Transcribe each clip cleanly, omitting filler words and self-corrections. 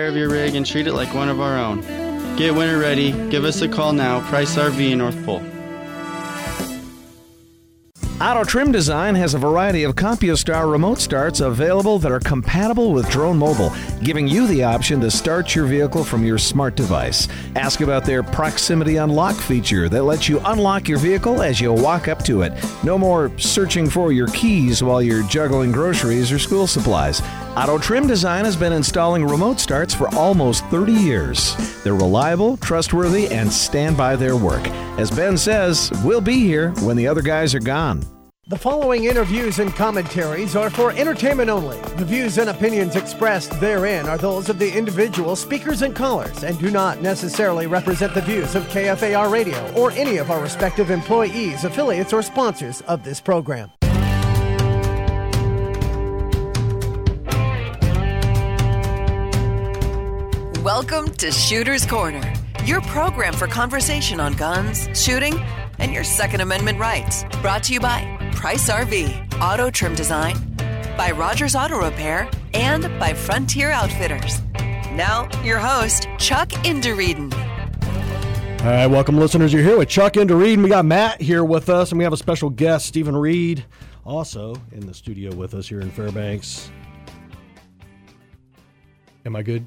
care of your rig and treat it like one of our own. Get winter ready. Give us a call now. Price RV in North Pole. Auto Trim Design has a variety of CompuStar remote starts available that are compatible with Drone Mobile, giving you the option to start your vehicle from your smart device. Ask about their Proximity Unlock feature that lets you unlock your vehicle as you walk up to it. No more searching for your keys while you're juggling groceries or school supplies. Auto Trim Design has been installing remote starts for almost 30 years. They're reliable, trustworthy, and stand by their work. As Ben says, we'll be here when the other guys are gone. The following interviews and commentaries are for entertainment only. The views and opinions expressed therein are those of the individual speakers and callers and do not necessarily represent the views of KFAR Radio or any of our respective employees, affiliates, or sponsors of this program. Welcome to Shooter's Corner, your program for conversation on guns, shooting, and your Second Amendment rights. Brought to you by Price RV, Auto Trim Design, by Rogers Auto Repair, and by Frontier Outfitters. Now, your host, Chuck Indereden. All right, welcome, listeners. You're here with Chuck Indereden. We got Matt here with us, and we have a special guest, Stephen Reed, also in the studio with us here in Fairbanks. Am I good?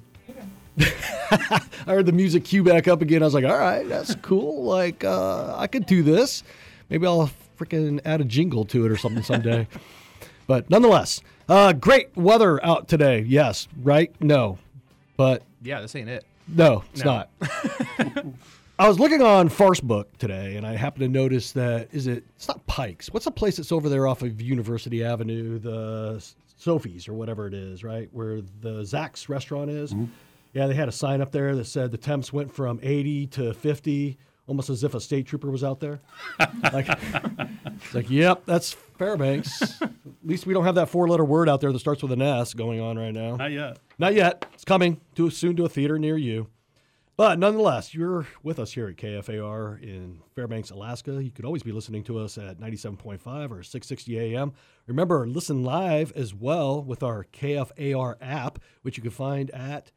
I heard the music cue back up again. I was like, all right, that's cool. Like, I could do this. Maybe I'll freaking add a jingle to it or something someday. But nonetheless, great weather out today. Yes, right? No. But yeah, this ain't it. No, it's not. I was looking on Farcebook today, and I happened to notice that, it's not Pikes. What's the place that's over there off of University Avenue? The Sophie's or whatever it is, right? Where the Zach's restaurant is. Mm-hmm. Yeah, they had a sign up there that said the temps went from 80 to 50, almost as if a state trooper was out there. It's like, yep, that's Fairbanks. At least we don't have that four-letter word out there that starts with an S going on right now. Not yet. Not yet. It's coming soon to a theater near you. But nonetheless, you're with us here at KFAR in Fairbanks, Alaska. You could always be listening to us at 97.5 or 660 AM. Remember, listen live as well with our KFAR app, which you can find at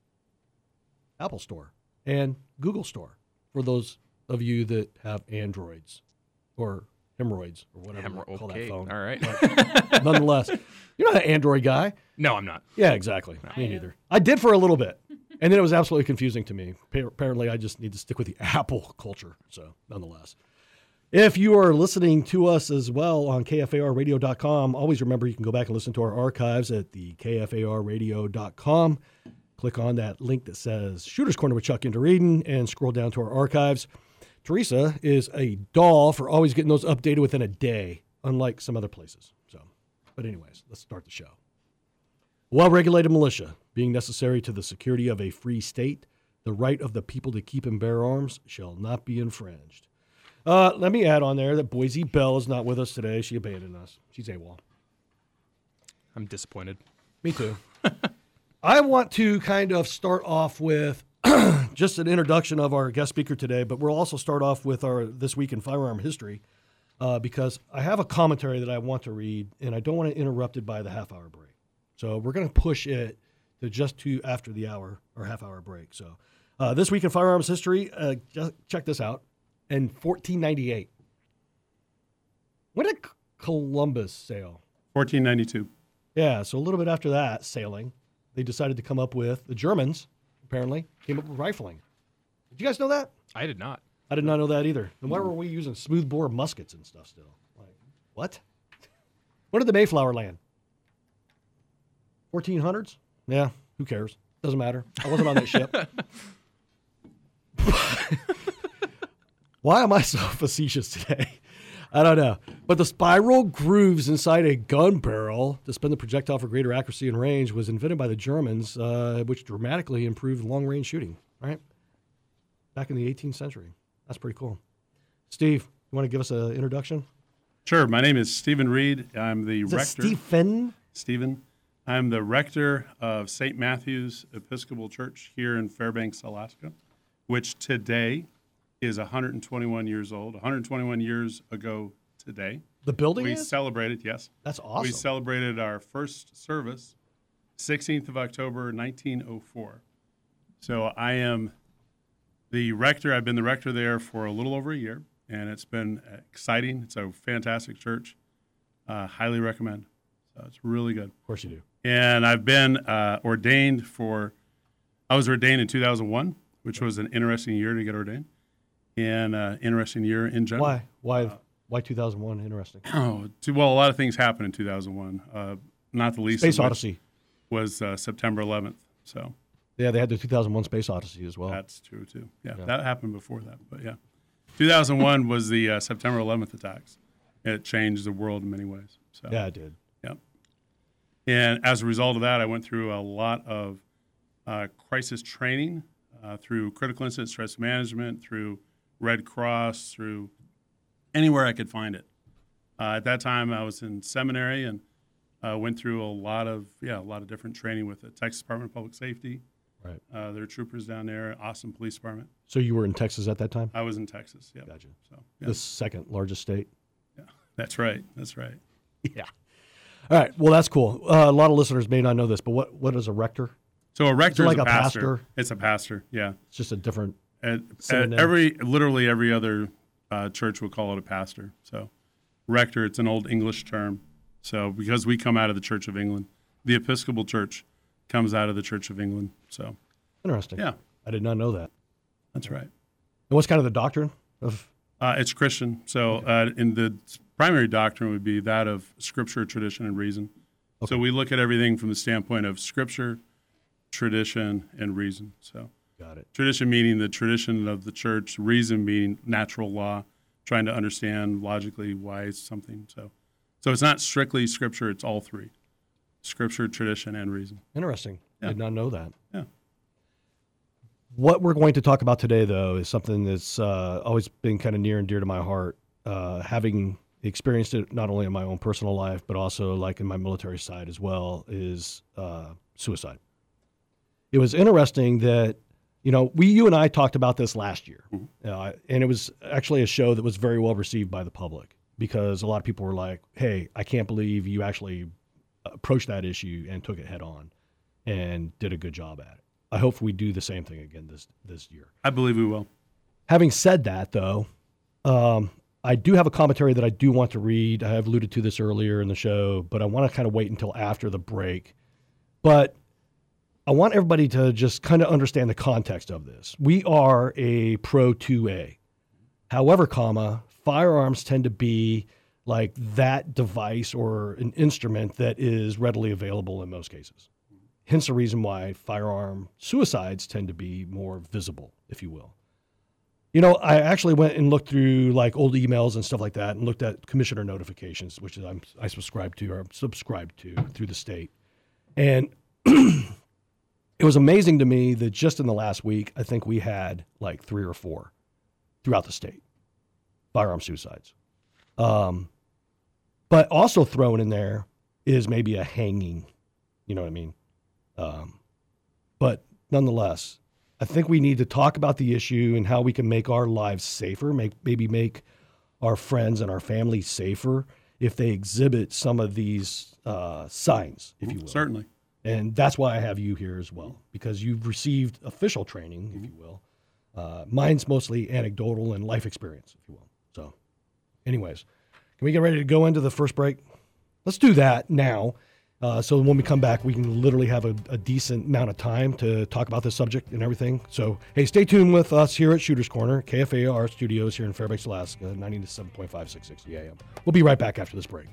Apple Store and Google Store for those of you that have Androids or hemorrhoids or whatever you call that phone. All right. But nonetheless, you're not an Android guy. No, I'm not. Yeah, exactly. No. Me neither. I did for a little bit, and then it was absolutely confusing to me. Apparently, I just need to stick with the Apple culture. So, nonetheless. If you are listening to us as well on KFARradio.com, always remember you can go back and listen to our archives at the KFARradio.com. Click on that link that says Shooter's Corner with Chuck Indereden and scroll down to our archives. Teresa is a doll for always getting those updated within a day, unlike some other places. But anyways, let's start the show. Well-regulated militia, being necessary to the security of a free state, the right of the people to keep and bear arms shall not be infringed. Let me add on there that Boise Bell is not with us today. She abandoned us. She's AWOL. I'm disappointed. Me too. I want to kind of start off with just an introduction of our guest speaker today, but we'll also start off with our This Week in Firearm History because I have a commentary that I want to read, and I don't want to interrupt it by the half-hour break. So we're going to push it to just after the hour or half-hour break. So This Week in Firearms History, just check this out. In 1498, when did Columbus sail? 1492. Yeah, so a little bit after that sailing, they decided to come up with, the Germans, apparently, came up with rifling. Did you guys know that? I did not. I did not know that either. And why were we using smoothbore muskets and stuff still? Like, what? When did the Mayflower land? 1400s? Yeah, who cares? Doesn't matter. I wasn't on that ship. Why am I so facetious today? I don't know. But the spiral grooves inside a gun barrel to spin the projectile for greater accuracy and range was invented by the Germans, which dramatically improved long-range shooting, right? Back in the 18th century. That's pretty cool. Steve, you want to give us an introduction? Sure. My name is Stephen Reed. I'm the rector. Stephen? I'm the rector of St. Matthew's Episcopal Church here in Fairbanks, Alaska, which today is 121 years old. 121 years ago today. The building we celebrated, yes. That's awesome. We celebrated our first service, 16th of October, 1904. So I am the rector. I've been the rector there for a little over a year, and it's been exciting. It's a fantastic church. Highly recommend. So it's really good. Of course you do. And I've been ordained I was ordained in 2001, which was an interesting year to get ordained, and interesting year in general. Why 2001? Interesting. Well, a lot of things happened in 2001. Not the least. Space Odyssey was September 11th. So. Yeah, they had the 2001 Space Odyssey as well. That's true too. Yeah, that happened before that, but yeah, 2001 was the September 11th attacks. It changed the world in many ways. So. Yeah, it did. Yep. And as a result of that, I went through a lot of crisis training through critical incident stress management, through Red Cross, through anywhere I could find it. At that time, I was in seminary and went through a lot of different training with the Texas Department of Public Safety. Right. There are troopers down there, Austin Police Department. So you were in Texas at that time? I was in Texas, yeah. Gotcha. So, yeah. The second largest state? Yeah, that's right. Yeah. All right. Well, that's cool. A lot of listeners may not know this, but what is a rector? So a rector is like a a pastor. pastor? It's a pastor, yeah. It's just a different literally every other church will call it a pastor. So rector, it's an old English term. So because we come out of the Church of England, the Episcopal Church comes out of the Church of England. So interesting. Yeah. I did not know that. That's right. And what's kind of the doctrine of? It's Christian. So in the primary doctrine would be that of Scripture, tradition, and reason. Okay. So we look at everything from the standpoint of Scripture, tradition, and reason. So got it. Tradition meaning the tradition of the church, reason meaning natural law, trying to understand logically why it's something. So it's not strictly Scripture, it's all three. Scripture, tradition, and reason. Interesting. Yeah. I did not know that. Yeah. What we're going to talk about today, though, is something that's always been kind of near and dear to my heart, having experienced it not only in my own personal life, but also like in my military side as well, is suicide. It was interesting that, you and I talked about this last year, and it was actually a show that was very well received by the public because a lot of people were like, hey, I can't believe you actually approached that issue and took it head on and did a good job at it. I hope we do the same thing again this year. I believe we will. Having said that, though, I do have a commentary that I do want to read. I have alluded to this earlier in the show, but I want to kind of wait until after the break. But I want everybody to just kind of understand the context of this. We are a Pro 2A. However, firearms tend to be like that device or an instrument that is readily available in most cases. Hence the reason why firearm suicides tend to be more visible, if you will. I actually went and looked through like old emails and stuff like that and looked at commissioner notifications, which I subscribe to through the state. And it was amazing to me that just in the last week, I think we had like 3 or 4 throughout the state, firearm suicides. But also thrown in there is maybe a hanging, you know what I mean? But nonetheless, I think we need to talk about the issue and how we can make our lives safer, maybe make our friends and our family safer if they exhibit some of these signs, if you will. Certainly. And that's why I have you here as well, because you've received official training, if you will. Mine's mostly anecdotal and life experience, if you will. So anyways, can we get ready to go into the first break? Let's do that now. So when we come back, we can literally have a decent amount of time to talk about this subject and everything. So, hey, stay tuned with us here at Shooter's Corner, KFAR Studios here in Fairbanks, Alaska, 97.5, 660 AM. We'll be right back after this break.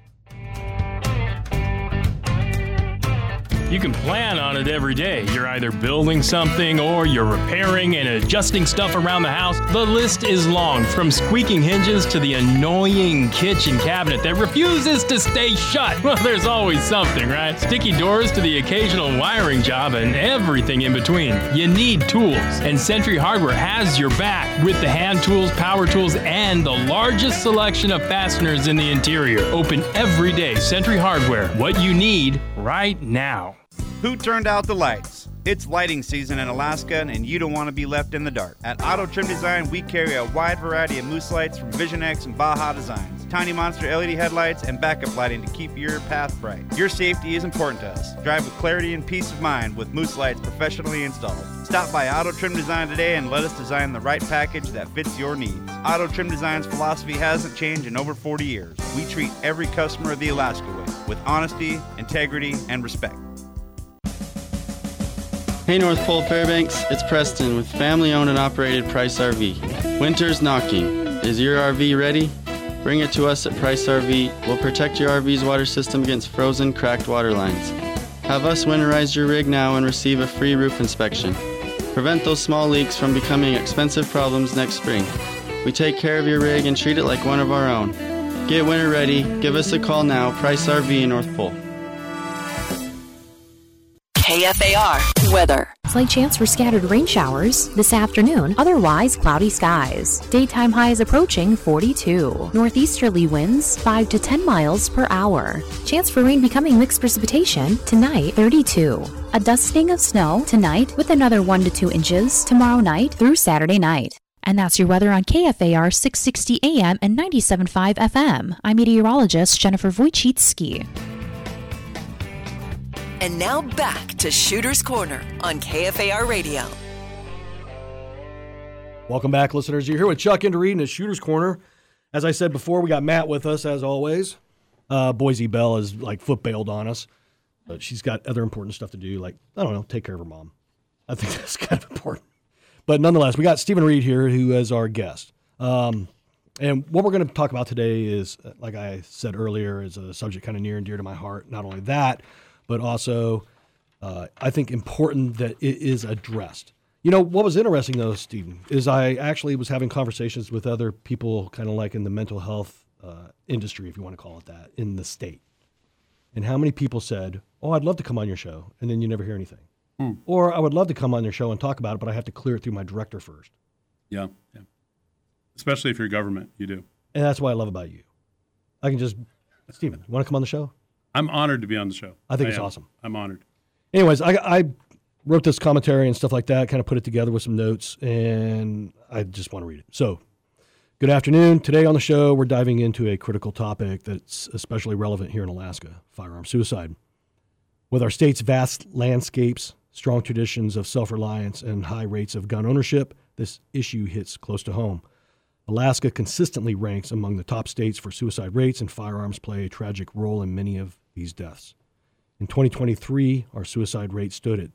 You can plan on it every day. You're either building something or you're repairing and adjusting stuff around the house. The list is long, from squeaking hinges to the annoying kitchen cabinet that refuses to stay shut. Well, there's always something, right? Sticky doors to the occasional wiring job and everything in between. You need tools, and Century Hardware has your back with the hand tools, power tools, and the largest selection of fasteners in the interior. Open every day. Century Hardware, what you need right now. Who turned out the lights? It's lighting season in Alaska, and you don't want to be left in the dark. At Auto Trim Design, we carry a wide variety of moose lights from Vision X and Baja Designs. tiny monster LED headlights, and backup lighting to keep your path bright. Your safety is important to us. Drive with clarity and peace of mind with Moose Lights professionally installed. Stop by Auto Trim Design today and let us design the right package that fits your needs. Auto Trim Design's philosophy hasn't changed in over 40 years. We treat every customer the Alaska way, with honesty, integrity, and respect. Hey North Pole Fairbanks, it's Preston with family-owned and operated Price RV. Winter's knocking. Is your RV ready? Bring it to us at Price RV. We'll protect your RV's water system against frozen, cracked water lines. Have us winterize your rig now and receive a free roof inspection. Prevent those small leaks from becoming expensive problems next spring. We take care of your rig and treat it like one of our own. Get winter ready. Give us a call now. Price RV in North Pole. KFAR weather. Slight chance for scattered rain showers this afternoon, otherwise cloudy skies. Daytime highs approaching 42. Northeasterly winds 5 to 10 miles per hour. Chance for rain becoming mixed precipitation tonight, 32. A dusting of snow tonight with another 1 to 2 inches tomorrow night through Saturday night. And that's your weather on KFAR 660 AM and 97.5 FM. I'm meteorologist Jennifer Wojcicki. And now back to Shooter's Corner on KFAR Radio. Welcome back, listeners. You're here with Chuck Inderreed at Shooter's Corner. As I said before, we got Matt with us, as always. Boise Belle is like foot bailed on us. But she's got other important stuff to do, like, I don't know, take care of her mom. I think that's kind of important. But nonetheless, we got Stephen Reed here, who is our guest. And what we're going to talk about today is, like I said earlier, is a subject kind of near and dear to my heart. Not only that, but also I think important that it is addressed. You know, what was interesting, though, Stephen, is I actually was having conversations with other people kind of like in the mental health industry, if you want to call it that, in the state. And how many people said, oh, I'd love to come on your show, and then you never hear anything. Or I would love to come on your show and talk about it, but I have to clear it through my director first. Yeah. Especially if you're government, you do. And that's what I love about you. I can just, Stephen, you want to come on the show? I'm honored to be on the show. I think it's awesome. I'm honored. Anyways, I wrote this commentary and stuff like that, kind of put it together with some notes, and I just want to read it. So, good afternoon. Today on the show, we're diving into a critical topic that's especially relevant here in Alaska, firearm suicide. With our state's vast landscapes, strong traditions of self-reliance, and high rates of gun ownership, this issue hits close to home. Alaska consistently ranks among the top states for suicide rates, and firearms play a tragic role in many of these deaths. In 2023, our suicide rate stood at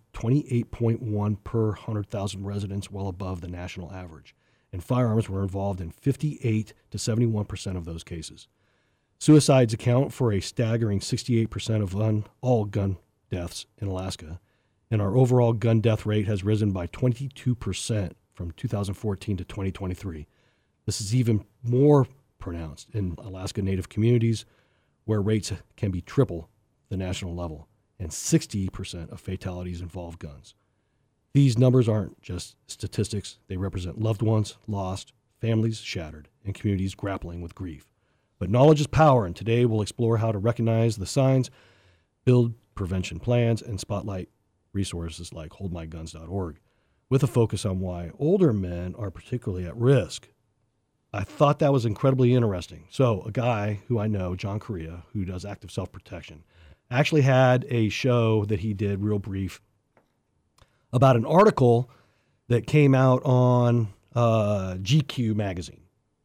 28.1 per 100,000 residents, well above the national average, and firearms were involved in 58 to 71% of those cases. Suicides account for a staggering 68% of all gun deaths in Alaska, and our overall gun death rate has risen by 22% from 2014 to 2023. This is even more pronounced in Alaska Native communities, where rates can be triple the national level, and 60% of fatalities involve guns. These numbers aren't just statistics. They represent loved ones lost, families shattered, and communities grappling with grief. But knowledge is power, and today we'll explore how to recognize the signs, build prevention plans, and spotlight resources like holdmyguns.org, with a focus on why older men are particularly at risk. I thought that was incredibly interesting. So a guy who I know, John Correa, who does active self-protection, actually had a show that he did, real brief, about an article that came out on GQ magazine.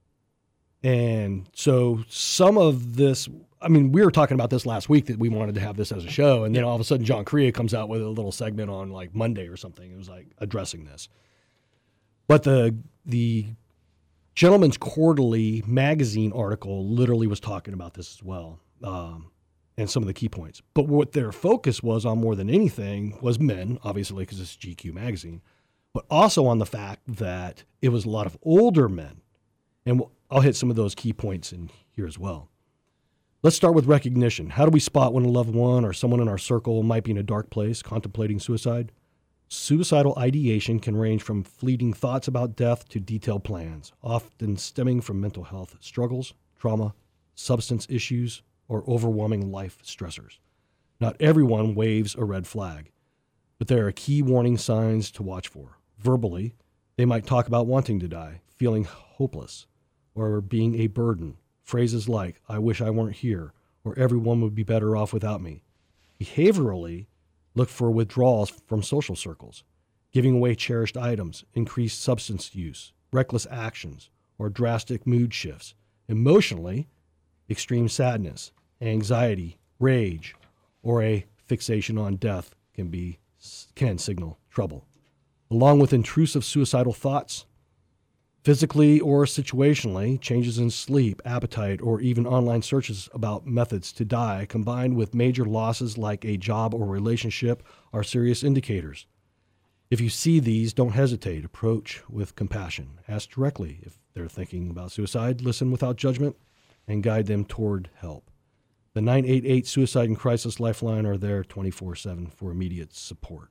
And so some of this, I mean, we were talking about this last week that we wanted to have this as a show, and then all of a sudden John Correa comes out with a little segment on like Monday or something. It was like addressing this. But the Gentleman's Quarterly magazine article literally was talking about this as well, and some of the key points. But what their focus was on more than anything was men, obviously, because it's GQ magazine, but also on the fact that it was a lot of older men. And I'll hit some of those key points in here as well. Let's start with recognition. How do we spot when a loved one or someone in our circle might be in a dark place contemplating suicide? Suicidal ideation can range from fleeting thoughts about death to detailed plans, often stemming from mental health struggles, trauma, substance issues, or overwhelming life stressors. Not everyone waves a red flag, but there are key warning signs to watch for. Verbally, they might talk about wanting to die, feeling hopeless, or being a burden, phrases like, I wish I weren't here, or everyone would be better off without me. Behaviorally, look for withdrawals from social circles, giving away cherished items, increased substance use, reckless actions, or drastic mood shifts. Emotionally, extreme sadness, anxiety, rage, or a fixation on death can signal trouble. Along with intrusive suicidal thoughts, physically or situationally, changes in sleep, appetite, or even online searches about methods to die, combined with major losses like a job or relationship, are serious indicators. If you see these, don't hesitate. Approach with compassion. Ask directly if they're thinking about suicide. Listen without judgment and guide them toward help. The 988 Suicide and Crisis Lifeline are there 24/7 for immediate support.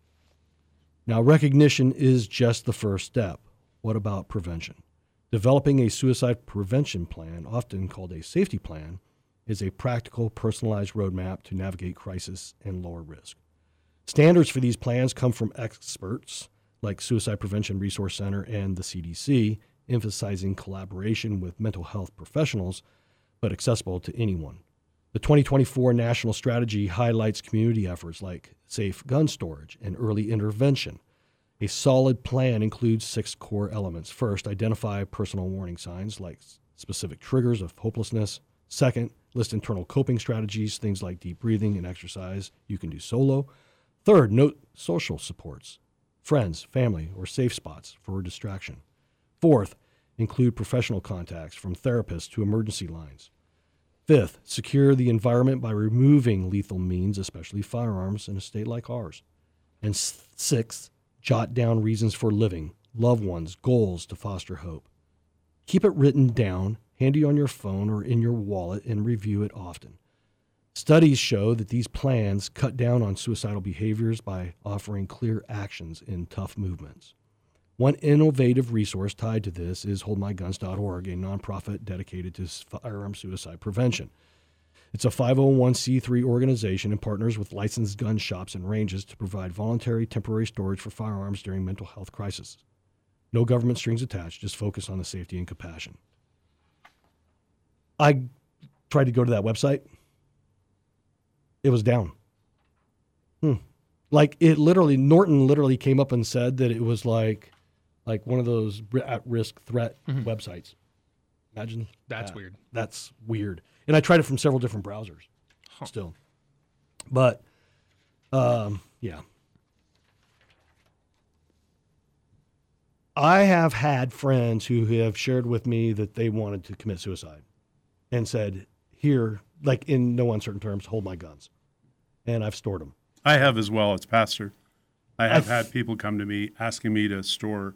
Now, recognition is just the first step. What about prevention? Developing a suicide prevention plan, often called a safety plan, is a practical, personalized roadmap to navigate crisis and lower risk. Standards for these plans come from experts like Suicide Prevention Resource Center and the CDC, emphasizing collaboration with mental health professionals, but accessible to anyone. The 2024 National Strategy highlights community efforts like safe gun storage and early intervention. A solid plan includes 6 core elements. First, identify personal warning signs like specific triggers of hopelessness. Second, list internal coping strategies, things like deep breathing and exercise you can do solo. Third, note social supports, friends, family, or safe spots for distraction. Fourth, include professional contacts from therapists to emergency lines. Fifth, secure the environment by removing lethal means, especially firearms, in a state like ours. And sixth, jot down reasons for living, loved ones, goals to foster hope. Keep it written down, handy on your phone or in your wallet, and review it often. Studies show that these plans cut down on suicidal behaviors by offering clear actions in tough movements. One innovative resource tied to this is holdmyguns.org, a nonprofit dedicated to firearm suicide prevention. It's a 501c3 organization and partners with licensed gun shops and ranges to provide voluntary temporary storage for firearms during mental health crises. No government strings attached, just focus on the safety and compassion. I tried to go to that website. It was down. Like Norton literally came up and said that it was like one of those at-risk threat websites. Imagine That's that. weird. That's weird. And I tried it from several different browsers still. But, yeah. I have had friends who have shared with me that they wanted to commit suicide and said, here, like in no uncertain terms, hold my guns. And I've stored them. I have as well as pastor. I have had people come to me asking me to store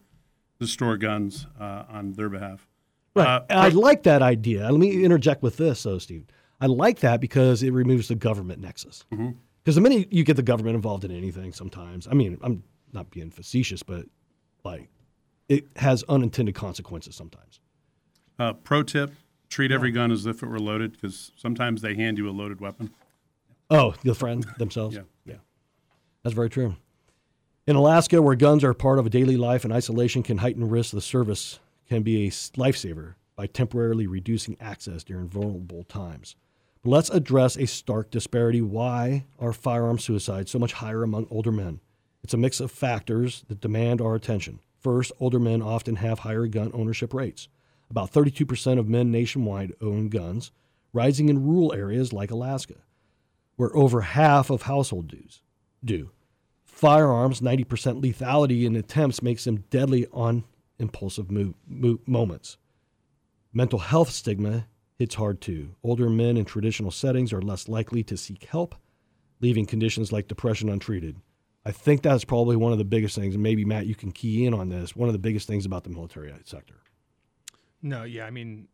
guns on their behalf. Right. I like that idea. Let me interject with this, though, Steve. I like that because it removes the government nexus. Because the minute you get the government involved in anything sometimes, I mean, I'm not being facetious, but like it has unintended consequences sometimes. Pro tip, treat every gun as if it were loaded, because sometimes they hand you a loaded weapon. Oh, the friend themselves? Yeah. That's very true. In Alaska, where guns are part of a daily life and isolation can heighten risk, the service can be a lifesaver by temporarily reducing access during vulnerable times. But let's address a stark disparity. Why are firearm suicides so much higher among older men? It's a mix of factors that demand our attention. First, older men often have higher gun ownership rates. About 32% of men nationwide own guns, rising in rural areas like Alaska, where over half of households do. Firearms, 90% lethality in attempts makes them deadly on impulsive moments. Mental health stigma hits hard too. Older men in traditional settings are less likely to seek help, leaving conditions like depression untreated. I think that's probably one of the biggest things, and maybe, Matt, you can key in on this, one of the biggest things about the military sector. No, yeah, I mean,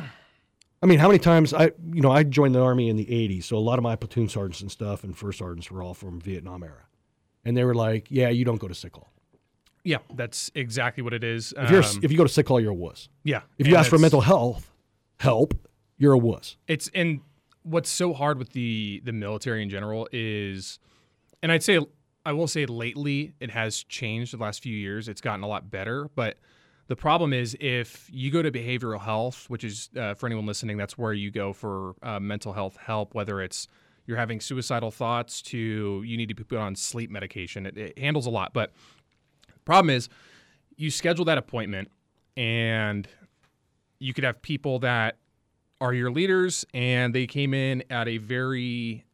how many times I joined the Army in the 80s, so a lot of my platoon sergeants and stuff and first sergeants were all from Vietnam era. And they were like, yeah, you don't go to sick hall. yeah, that's exactly what it is. If you go to sick hall, you're a wuss. Yeah. If you ask for mental health help, you're a wuss. And what's so hard with the military in general is, and I will say lately it has changed the last few years. It's gotten a lot better, but The problem is if you go to behavioral health, which is, for anyone listening, that's where you go for mental health help, whether it's you're having suicidal thoughts to you need to be put on sleep medication. It handles a lot. But the problem is you schedule that appointment and you could have people that are your leaders and they came in at a very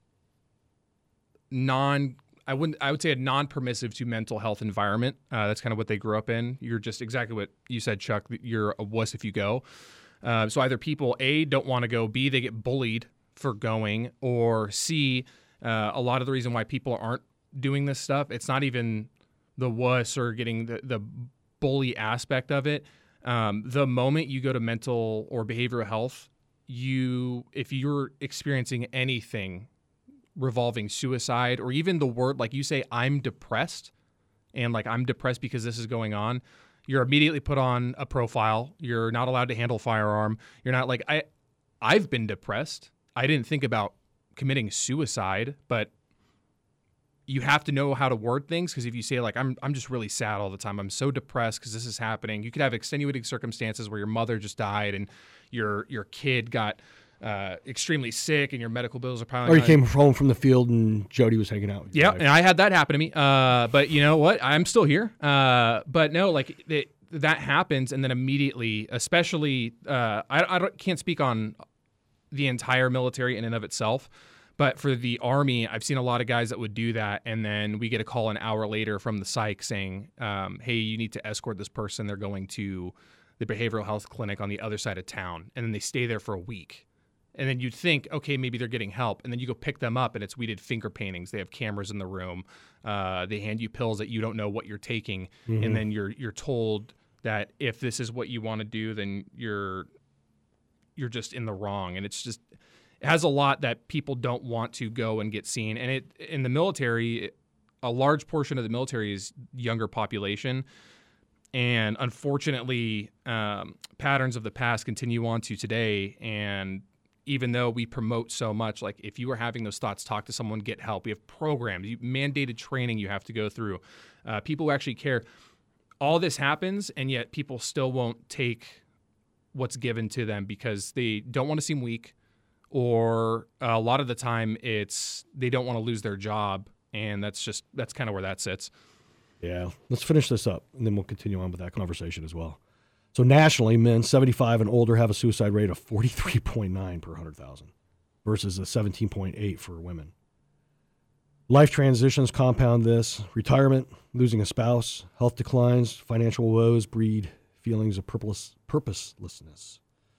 I would say a non-permissive to mental health environment. That's kind of what they grew up in. You're just exactly what you said, Chuck. You're a wuss if you go. So either people, A, don't want to go, B, they get bullied for going, or C, a lot of the reason why people aren't doing this stuff, it's not even the wuss or getting the bully aspect of it. The moment you go to mental or behavioral health, if you're experiencing anything revolving suicide, or even the word, like you say, I'm depressed, and like I'm depressed because this is going on, you're immediately put on a profile. You're not allowed to handle firearm. You're not like, I've been depressed. I didn't think about committing suicide, but you have to know how to word things, because if you say like, I'm just really sad all the time, I'm so depressed because this is happening. You could have extenuating circumstances where your mother just died and your kid got extremely sick and your medical bills are piling up. Or you came home from the field and Jody was hanging out with you. Yeah, and I had that happen to me. But you know what? I'm still here. But no, like that happens, and then immediately, especially, can't speak on the entire military in and of itself, but for the Army, I've seen a lot of guys that would do that, and then we get a call an hour later from the psych saying, hey, you need to escort this person. They're going to the behavioral health clinic on the other side of town, and then they stay there for a week. And then you'd think, okay, maybe they're getting help. And then you go pick them up, and we did finger paintings. They have cameras in the room. They hand you pills that you don't know what you're taking. Mm-hmm. And then you're told that if this is what you want to do, then you're just in the wrong. And it has a lot that people don't want to go and get seen. And in the military, a large portion of the military is younger population. And unfortunately, patterns of the past continue on to today. And even though we promote so much, like if you are having those thoughts, talk to someone, get help. We have programs, mandated training you have to go through. People who actually care. All this happens, and yet people still won't take what's given to them because they don't want to seem weak, or a lot of the time it's they don't want to lose their job, and that's kind of where that sits. Yeah, let's finish this up, and then we'll continue on with that conversation as well. So nationally, men 75 and older have a suicide rate of 43.9 per 100,000 versus a 17.8 for women. Life transitions compound this. Retirement, losing a spouse, health declines, financial woes breed feelings of purposelessness.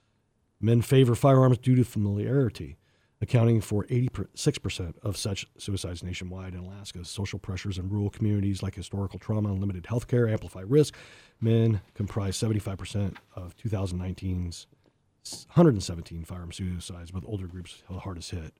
Men favor firearms due to familiarity, accounting for 86% of such suicides nationwide. In Alaska, social pressures in rural communities like historical trauma and limited health care amplify risk. Men comprise 75% of 2019's 117 firearm suicides, with older groups the hardest hit.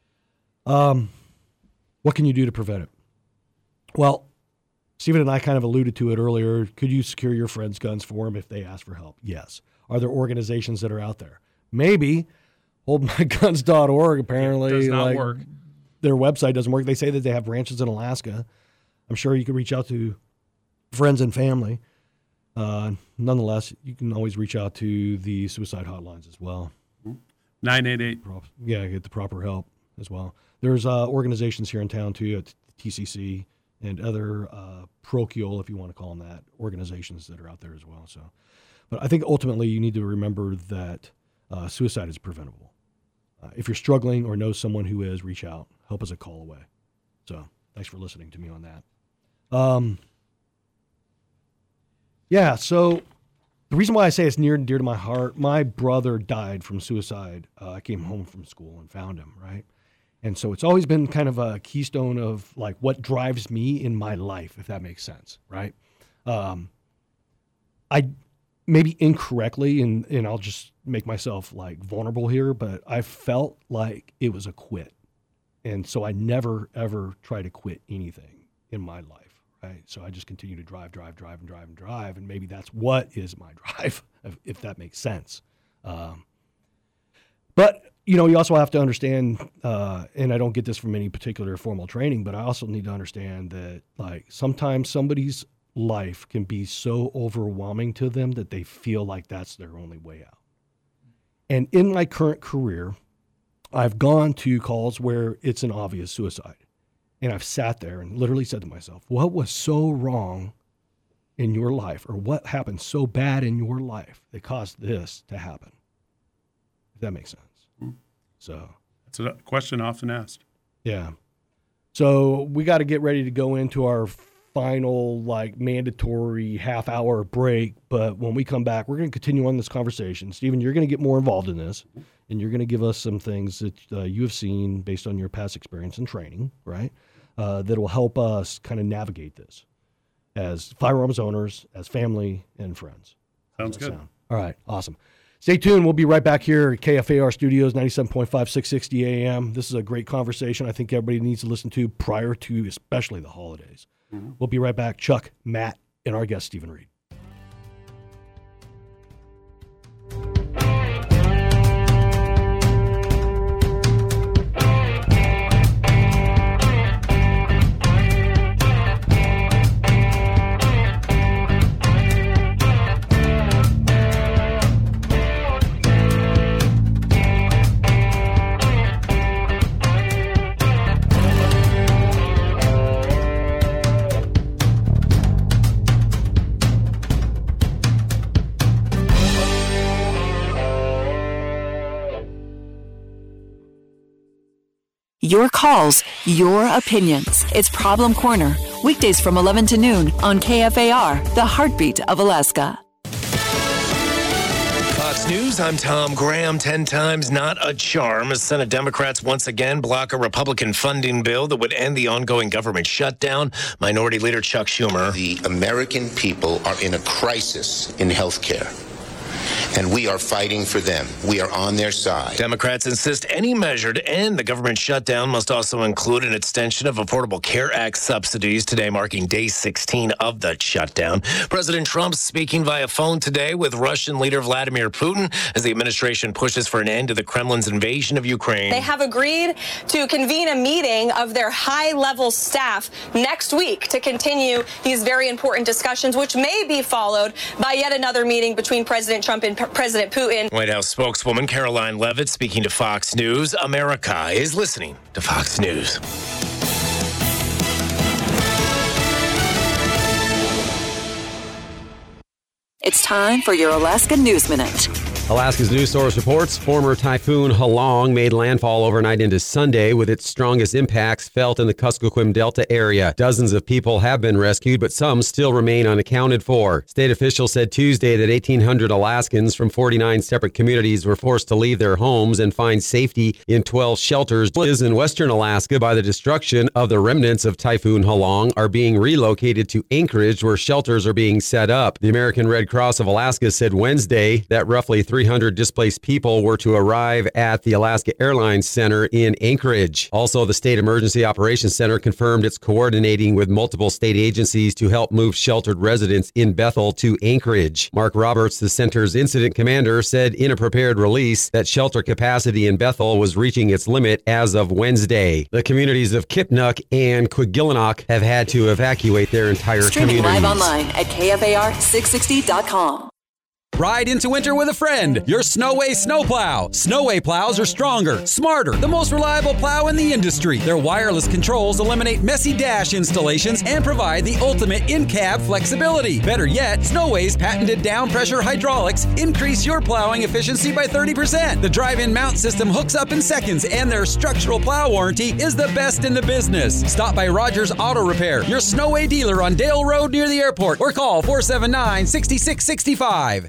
What can you do to prevent it? Well, Stephen and I kind of alluded to it earlier. Could you secure your friends' guns for them if they ask for help? Yes. Are there organizations that are out there? Maybe. HoldMyGuns.org apparently does not work. Their website doesn't work. They say that they have branches in Alaska. I'm sure you could reach out to friends and family. Nonetheless, you can always reach out to the suicide hotlines as well. 988. Yeah, get the proper help as well. There's organizations here in town too, at TCC and other parochial, if you want to call them that, organizations that are out there as well. So, but I think ultimately you need to remember that suicide is preventable. If you're struggling or know someone who is, reach out. Help is a call away. So thanks for listening to me on that. Yeah, so the reason why I say it's near and dear to my heart, my brother died from suicide. I came home from school and found him, right? And so it's always been kind of a keystone of like what drives me in my life, if that makes sense, right? I maybe incorrectly, and I'll just make myself like vulnerable here, but I felt like it was a quit. And so I never, ever try to quit anything in my life, right? So I just continue to drive. And maybe that's what is my drive, if that makes sense. But, you know, you also have to understand, and I don't get this from any particular formal training, but I also need to understand that, like, sometimes somebody's life can be so overwhelming to them that they feel like that's their only way out. And in my current career, I've gone to calls where it's an obvious suicide. And I've sat there and literally said to myself, what was so wrong in your life, or what happened so bad in your life that caused this to happen? If that makes sense. So that's a question often asked. Yeah. So we got to get ready to go into our final, mandatory half-hour break. But when we come back, we're going to continue on this conversation. Stephen, you're going to get more involved in this, and you're going to give us some things that you have seen based on your past experience and training, right, that will help us kind of navigate this as firearms owners, as family, and friends. Sounds good. All right, awesome. Stay tuned. We'll be right back here at KFAR Studios, 97.5, 660 AM. This is a great conversation I think everybody needs to listen to prior to especially the holidays. Mm-hmm. We'll be right back. Chuck, Matt, and our guest, Stephen Reed. Your calls, your opinions. It's Problem Corner. Weekdays from 11 to noon on KFAR, the heartbeat of Alaska. Fox News, I'm Tom Graham. 10 times not a charm as Senate Democrats once again block a Republican funding bill that would end the ongoing government shutdown. Minority Leader Chuck Schumer. The American people are in a crisis in health care. And we are fighting for them. We are on their side. Democrats insist any measure to end the government shutdown must also include an extension of Affordable Care Act subsidies, today marking day 16 of the shutdown. President Trump speaking via phone today with Russian leader Vladimir Putin as the administration pushes for an end to the Kremlin's invasion of Ukraine. They have agreed to convene a meeting of their high-level staff next week to continue these very important discussions, which may be followed by yet another meeting between President Trump and President Putin. White House spokeswoman Caroline Leavitt speaking to Fox News. America is listening to Fox News. It's time for your Alaska News Minute. Alaska's news source reports former Typhoon Halong made landfall overnight into Sunday with its strongest impacts felt in the Kuskokwim Delta area. Dozens of people have been rescued, but some still remain unaccounted for. State officials said Tuesday that 1,800 Alaskans from 49 separate communities were forced to leave their homes and find safety in 12 shelters in western Alaska by the destruction of the remnants of Typhoon Halong are being relocated to Anchorage, where shelters are being set up. The American Red Cross of Alaska said Wednesday that roughly 300 displaced people were to arrive at the Alaska Airlines Center in Anchorage. Also, the State Emergency Operations Center confirmed it's coordinating with multiple state agencies to help move sheltered residents in Bethel to Anchorage. Mark Roberts, the center's incident commander, said in a prepared release that shelter capacity in Bethel was reaching its limit as of Wednesday. The communities of Kipnuk and Quigillinock have had to evacuate their entire Streaming communities. live online at KFAR660.com. Ride into winter with a friend. Your Snowway snowplow. Snowway plows are stronger, smarter, the most reliable plow in the industry. Their wireless controls eliminate messy dash installations and provide the ultimate in-cab flexibility. Better yet, Snowway's patented down-pressure hydraulics increase your plowing efficiency by 30%. The drive-in mount system hooks up in seconds, and their structural plow warranty is the best in the business. Stop by Rogers Auto Repair, your Snowway dealer on Dale Road near the airport, or call 479-6665.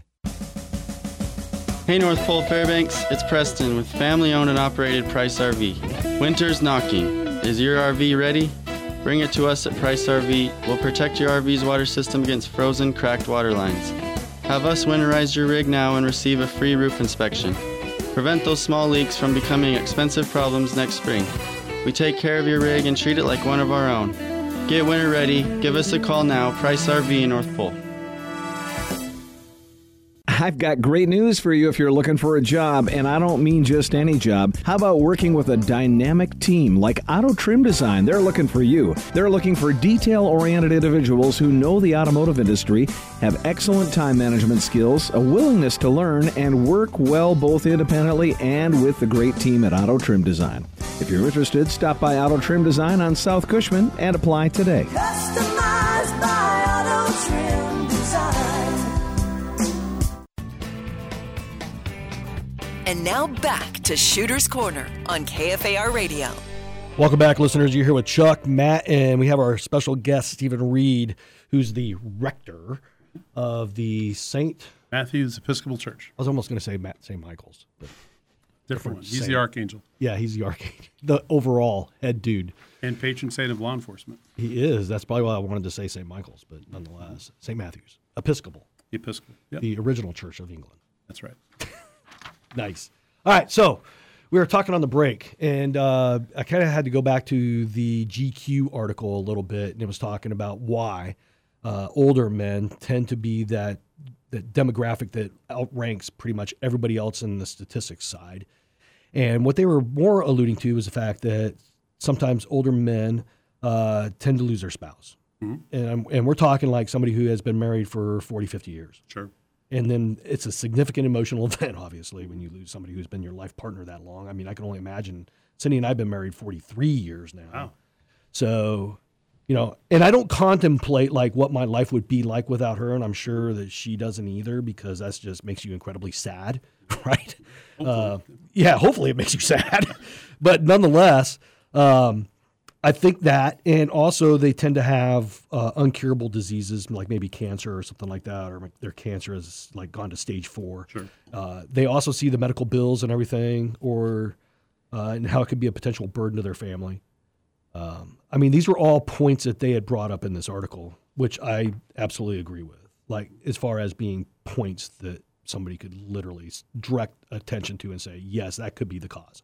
Hey North Pole Fairbanks, it's Preston with family-owned and operated Price RV. Winter's knocking. Is your RV ready? Bring it to us at Price RV. We'll protect your RV's water system against frozen, cracked water lines. Have us winterize your rig now and receive a free roof inspection. Prevent those small leaks from becoming expensive problems next spring. We take care of your rig and treat it like one of our own. Get winter ready. Give us a call now. Price RV in North Pole. I've got great news for you if you're looking for a job, and I don't mean just any job. How about working with a dynamic team like Auto Trim Design? They're looking for you. They're looking for detail-oriented individuals who know the automotive industry, have excellent time management skills, a willingness to learn, and work well both independently and with the great team at Auto Trim Design. If you're interested, stop by Auto Trim Design on South Cushman and apply today. Customized by Auto Trim Design. And now back to Shooter's Corner on KFAR Radio. Welcome back, listeners. You're here with Chuck, Matt, and we have our special guest, Stephen Reed, who's the rector of the St. Matthew's Episcopal Church. I was almost going to say St. Michael's. But different one. He's the archangel. Yeah, he's the archangel. The overall head dude. And patron saint of law enforcement. He is. That's probably why I wanted to say St. Michael's, but nonetheless, St. Matthew's. Episcopal. Episcopal. Yep. The original Church of England. That's right. Nice. All right, so we were talking on the break, and I kind of had to go back to the GQ article a little bit, and it was talking about why older men tend to be that demographic that outranks pretty much everybody else in the statistics side. And what they were more alluding to was the fact that sometimes older men tend to lose their spouse. Mm-hmm. And we're talking like somebody who has been married for 40, 50 years. Sure. And then it's a significant emotional event, obviously, when you lose somebody who's been your life partner that long. I mean, I can only imagine. Cindy and I have been married 43 years now. Wow. So, you know, and I don't contemplate like what my life would be like without her, and I'm sure that she doesn't either, because that just makes you incredibly sad, right? Yeah, hopefully it makes you sad. But nonetheless, I think that, and also they tend to have uncurable diseases, like maybe cancer or something like that, or their cancer has like gone to stage 4. Sure. They also see the medical bills and everything, or and how it could be a potential burden to their family. I mean, these were all points that they had brought up in this article, which I absolutely agree with. Like, as far as being points that somebody could literally direct attention to and say, yes, that could be the cause.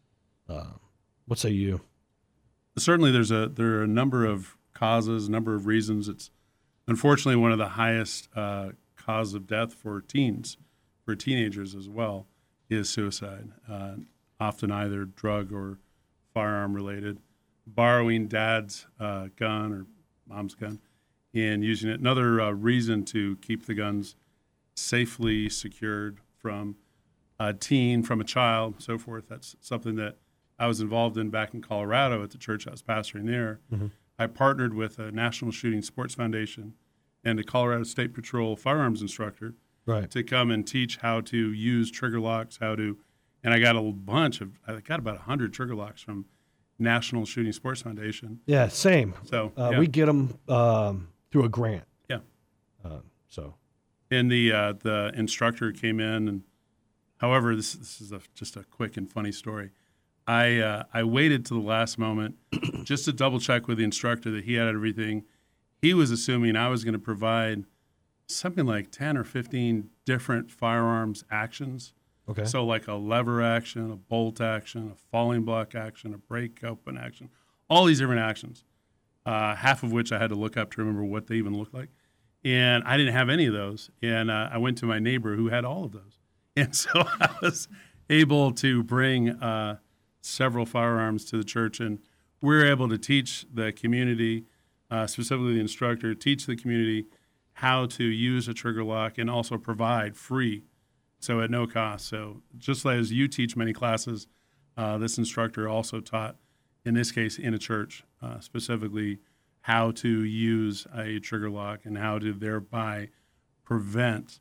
What say you? Certainly, there are a number of causes, a number of reasons. It's unfortunately one of the highest cause of death for teens, for teenagers as well, is suicide. Often either drug or firearm related. Borrowing dad's gun or mom's gun and using it. Another reason to keep the guns safely secured from a teen, from a child, so forth. That's something that I was involved in back in Colorado at the church I was pastoring there. Mm-hmm. I partnered with a National Shooting Sports Foundation and a Colorado State Patrol firearms instructor to come and teach how to use trigger locks, and I got I got about 100 trigger locks from National Shooting Sports Foundation. Yeah, same. So we get them through a grant. Yeah. And the instructor came in, and however, this is just a quick and funny story. I waited to the last moment just to double check with the instructor that he had everything. He was assuming I was going to provide something like 10 or 15 different firearms actions. Okay. So like a lever action, a bolt action, a falling block action, a break open action, all these different actions, half of which I had to look up to remember what they even looked like. And I didn't have any of those. And I went to my neighbor who had all of those. And so I was able to bring several firearms to the church, and we were able to teach the community, specifically the instructor, teach the community how to use a trigger lock and also provide free, so at no cost. So just as you teach many classes, this instructor also taught, in this case, in a church, specifically how to use a trigger lock and how to thereby prevent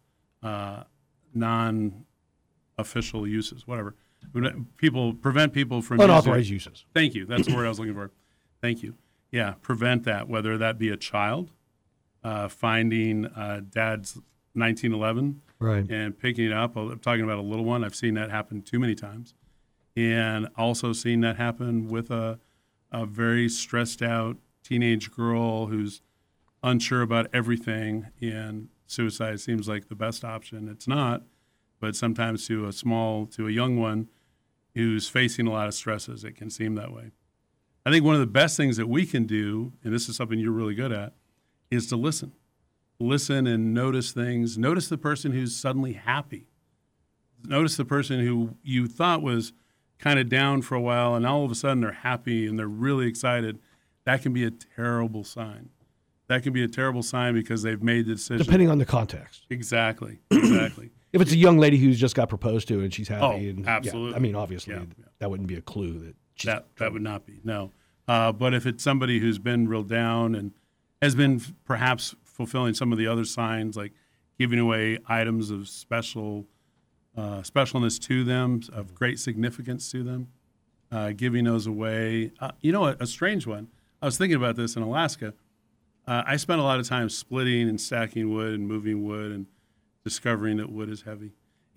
non-official uses, whatever. Prevent people from unauthorized uses. Thank you. That's the word I was looking for. Thank you. Yeah, prevent that, whether that be a child finding dad's 1911 and picking it up. I'm talking about a little one. I've seen that happen too many times. And also seen that happen with a very stressed out teenage girl who's unsure about everything, and suicide seems like the best option. It's not, but sometimes to a young one who's facing a lot of stresses, it can seem that way. I think one of the best things that we can do, and this is something you're really good at, is to listen. listen and notice things. Notice the person who's suddenly happy. Notice the person who you thought was kind of down for a while, and all of a sudden they're happy and they're really excited. That can be a terrible sign. That can be a terrible sign because they've made the decision. Depending on the context. Exactly. Exactly. If it's a young lady who's just got proposed to and she's happy. Oh, and, absolutely. Yeah, I mean, obviously, that wouldn't be a clue that she's that would not be, no. But if it's somebody who's been real down and has been perhaps fulfilling some of the other signs, like giving away items of specialness to them, of great significance to them, giving those away. A strange one. I was thinking about this in Alaska. I spent a lot of time splitting and stacking wood and moving wood and discovering that wood is heavy.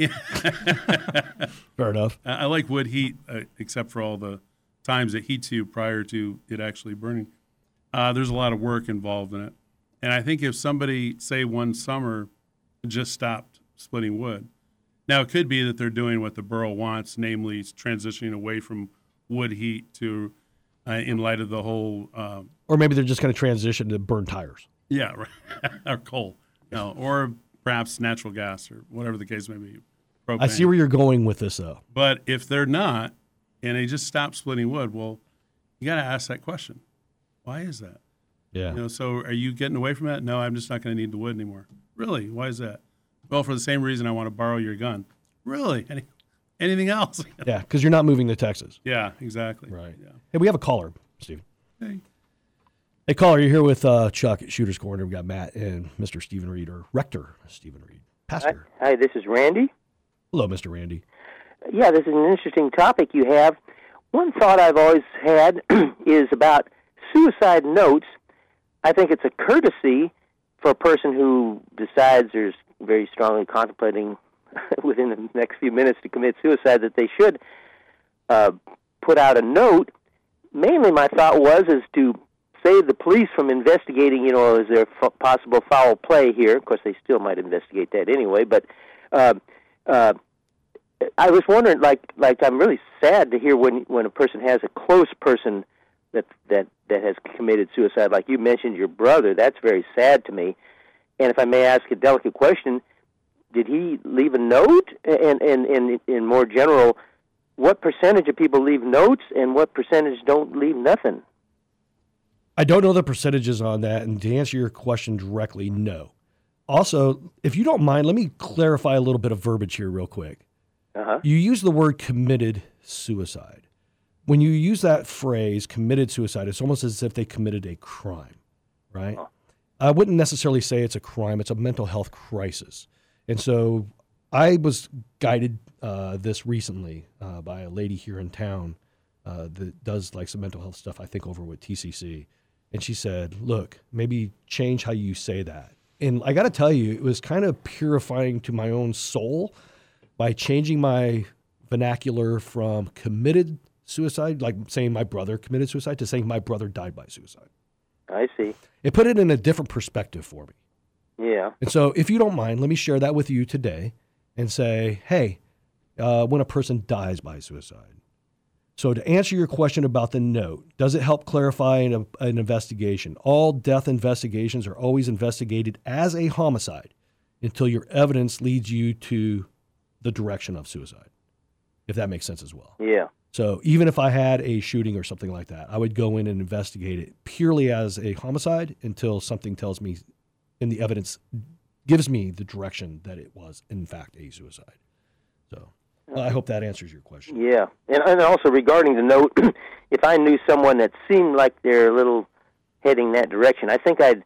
Fair enough. I like wood heat, except for all the times it heats you prior to it actually burning. There's a lot of work involved in it. And I think if somebody, say one summer, just stopped splitting wood, now it could be that they're doing what the borough wants, namely transitioning away from wood heat to, in light of the whole... or maybe they're just going to transition to burn tires. Yeah, right. Or coal. No, or perhaps natural gas or whatever the case may be. Propane. I see where you're going with this, though. But if they're not, and they just stop splitting wood, well, you got to ask that question. Why is that? Yeah. So are you getting away from that? No, I'm just not going to need the wood anymore. Really? Why is that? Well, for the same reason I want to borrow your gun. Really? Anything else? Yeah, because you're not moving to Texas. Yeah, exactly. Right. Yeah. Hey, we have a caller, Stephen. Hey. Hey, caller, you're here with Chuck at Shooter's Corner. We got Matt and Mr. Stephen Reed, or Rector Stephen Reed. Pastor. Hi, this is Randy. Hello, Mr. Randy. Yeah, this is an interesting topic you have. One thought I've always had is about suicide notes. I think it's a courtesy for a person who decides there's very strongly contemplating within the next few minutes to commit suicide that they should put out a note. Mainly my thought was is to save the police from investigating, is there possible foul play here? Of course, they still might investigate that anyway, but I was wondering, like I'm really sad to hear when a person has a close person that has committed suicide. Like you mentioned, your brother. That's very sad to me. And if I may ask a delicate question, did he leave a note? And in more general, what percentage of people leave notes, and what percentage don't leave nothing? I don't know the percentages on that, and to answer your question directly, no. Also, if you don't mind, let me clarify a little bit of verbiage here real quick. Uh-huh. You use the word committed suicide. When you use that phrase, committed suicide, it's almost as if they committed a crime, right? Oh. I wouldn't necessarily say it's a crime. It's a mental health crisis. And so I was guided this recently by a lady here in town that does like some mental health stuff, I think over with TCC. And she said, look, maybe change how you say that. And I got to tell you, it was kind of purifying to my own soul by changing my vernacular from committed suicide, like saying my brother committed suicide, to saying my brother died by suicide. I see. It put it in a different perspective for me. Yeah. And so if you don't mind, let me share that with you today and say, hey, when a person dies by suicide. So to answer your question about the note, does it help clarify an investigation? All death investigations are always investigated as a homicide until your evidence leads you to the direction of suicide, if that makes sense as well. Yeah. So even if I had a shooting or something like that, I would go in and investigate it purely as a homicide until something tells me, and the evidence gives me the direction that it was, in fact, a suicide. So I hope that answers your question. Yeah. And also regarding the note, if I knew someone that seemed like they're a little heading that direction, I think I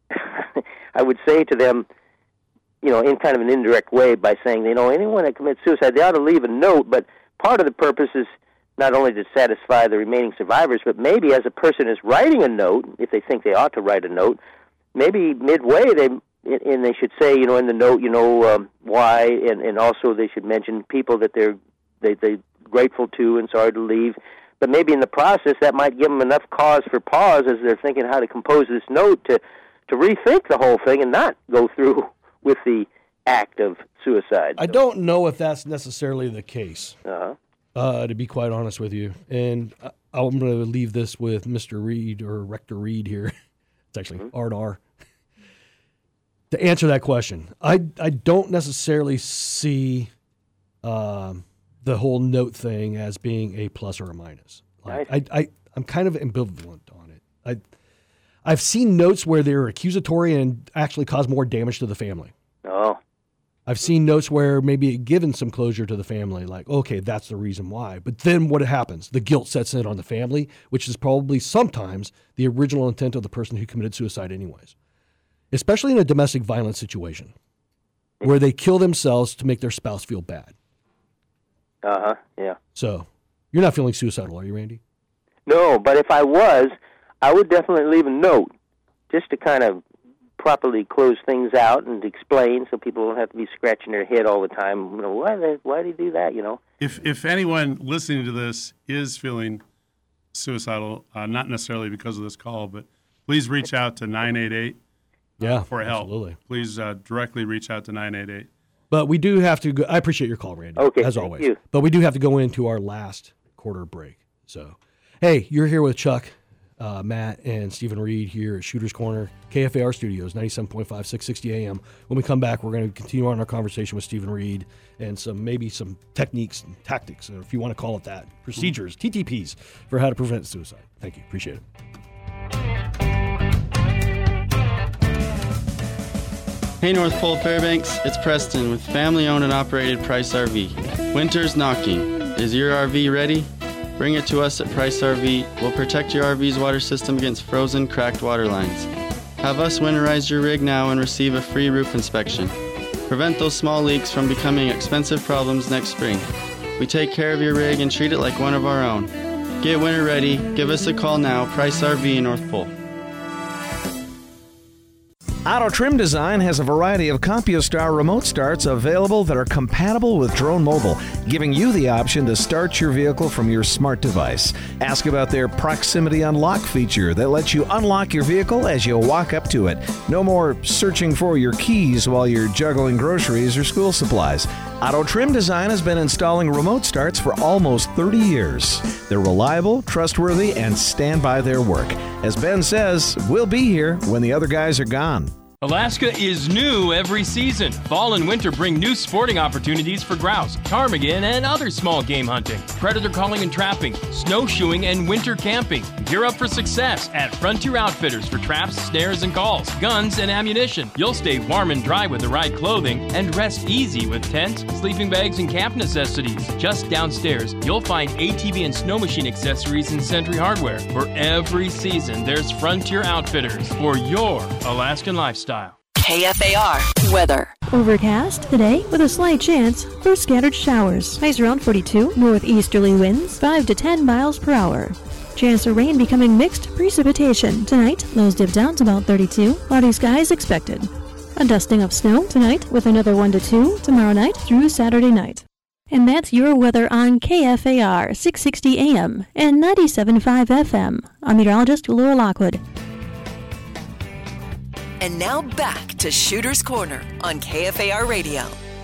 would say to them, in kind of an indirect way by saying, anyone that commits suicide, they ought to leave a note, but part of the purpose is not only to satisfy the remaining survivors, but maybe as a person is writing a note, if they think they ought to write a note, maybe midway they should say, in the note, why, and also they should mention people that they're grateful to and sorry to leave. But maybe in the process that might give them enough cause for pause as they're thinking how to compose this note to rethink the whole thing and not go through with the act of suicide. I don't know if that's necessarily the case, uh-huh. To be quite honest with you. And I'm going to leave this with Mr. Reed, or Rector Reed here. It's actually R&R. to answer that question, I don't necessarily see the whole note thing as being a plus or a minus. I'm kind of ambivalent on it. I've seen notes where they're accusatory and actually cause more damage to the family. Oh. I've seen notes where maybe it given some closure to the family, like, okay, that's the reason why. But then what happens? The guilt sets in on the family, which is probably sometimes the original intent of the person who committed suicide anyways. Especially in a domestic violence situation where they kill themselves to make their spouse feel bad. Uh-huh, yeah. So you're not feeling suicidal, are you, Randy? No, but if I was, I would definitely leave a note just to kind of properly close things out and explain so people don't have to be scratching their head all the time. You know, why did he do that, you know? If anyone listening to this is feeling suicidal, not necessarily because of this call, but please reach out to 988 for help. Absolutely. Please directly reach out to 988. But we do have to go. I appreciate your call, Randy, as always. You. But we do have to go into our last quarter break. So, hey, you're here with Chuck, Matt, and Stephen Reed here at Shooter's Corner, KFAR Studios, 97.5, 660 AM. When we come back, we're going to continue on our conversation with Stephen Reed and maybe some techniques and tactics, or if you want to call it that, procedures, TTPs, for how to prevent suicide. Thank you. Appreciate it. Hey North Pole Fairbanks, it's Preston with family-owned and operated Price RV. Winter's knocking. Is your RV ready? Bring it to us at Price RV. We'll protect your RV's water system against frozen, cracked water lines. Have us winterize your rig now and receive a free roof inspection. Prevent those small leaks from becoming expensive problems next spring. We take care of your rig and treat it like one of our own. Get winter ready. Give us a call now. Price RV in North Pole. Auto Trim Design has a variety of CompuStar remote starts available that are compatible with Drone Mobile, giving you the option to start your vehicle from your smart device. Ask about their Proximity Unlock feature that lets you unlock your vehicle as you walk up to it. No more searching for your keys while you're juggling groceries or school supplies. Auto Trim Design has been installing remote starts for almost 30 years. They're reliable, trustworthy, and stand by their work. As Ben says, we'll be here when the other guys are gone. Alaska is new every season. Fall and winter bring new sporting opportunities for grouse, ptarmigan, and other small game hunting, predator calling and trapping, snowshoeing, and winter camping. Gear up for success at Frontier Outfitters for traps, snares, and calls, guns, and ammunition. You'll stay warm and dry with the right clothing and rest easy with tents, sleeping bags, and camp necessities. Just downstairs, you'll find ATV and snow machine accessories and Sentry hardware. For every season, there's Frontier Outfitters for your Alaskan lifestyle. KFAR weather. Overcast today with a slight chance for scattered showers. Highs around 42, northeasterly winds 5 to 10 miles per hour. Chance of rain becoming mixed precipitation. Tonight, lows dip down to about 32. Cloudy skies expected. A dusting of snow tonight with another 1 to 2 tomorrow night through Saturday night. And that's your weather on KFAR 660 AM and 97.5 FM. I'm meteorologist Laura Lockwood. And now back to Shooter's Corner on KFAR Radio.